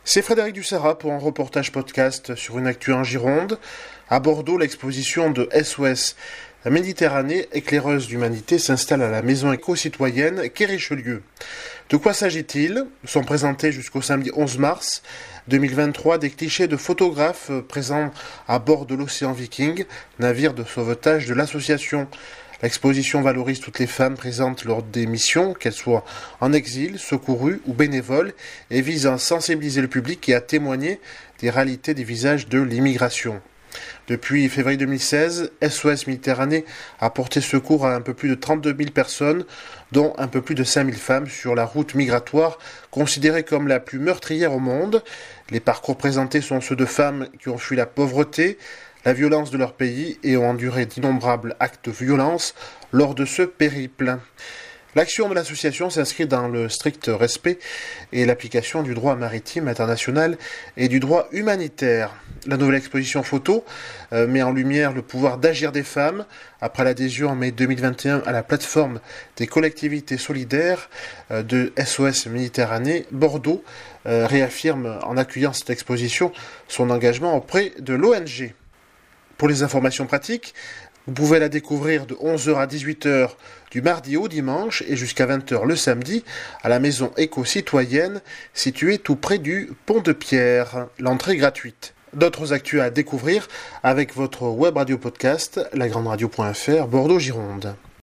C'est Frédéric Dussara pour un reportage podcast sur une actu en Gironde. À Bordeaux, l'exposition de SOS Méditerranée, éclaireuse d'humanité, s'installe à la maison éco-citoyenne quai Richelieu. De quoi s'agit-il ? Sont présentés jusqu'au samedi 11 mars 2023 des clichés de photographes présents à bord de l'Océan Viking, navire de sauvetage de l'association. L'exposition valorise toutes les femmes présentes lors des missions, qu'elles soient en exil, secourues ou bénévoles, et vise à sensibiliser le public et à témoigner des réalités des visages de l'immigration. Depuis février 2016, SOS Méditerranée a porté secours à un peu plus de 32 000 personnes, dont un peu plus de 5 000 femmes sur la route migratoire, considérée comme la plus meurtrière au monde. Les parcours présentés sont ceux de femmes qui ont fui la pauvreté, la violence de leur pays et ont enduré d'innombrables actes de violence lors de ce périple. L'action de l'association s'inscrit dans le strict respect et l'application du droit maritime international et du droit humanitaire. La nouvelle exposition photo met en lumière le pouvoir d'agir des femmes. Après l'adhésion en mai 2021 à la plateforme des collectivités solidaires de SOS Méditerranée, Bordeaux réaffirme en accueillant cette exposition son engagement auprès de l'ONG. Pour les informations pratiques, vous pouvez la découvrir de 11h à 18h du mardi au dimanche et jusqu'à 20h le samedi à la maison éco-citoyenne située tout près du Pont de Pierre. L'entrée est gratuite. D'autres actus à découvrir avec votre web radio podcast, lagrandradio.fr, Bordeaux-Gironde.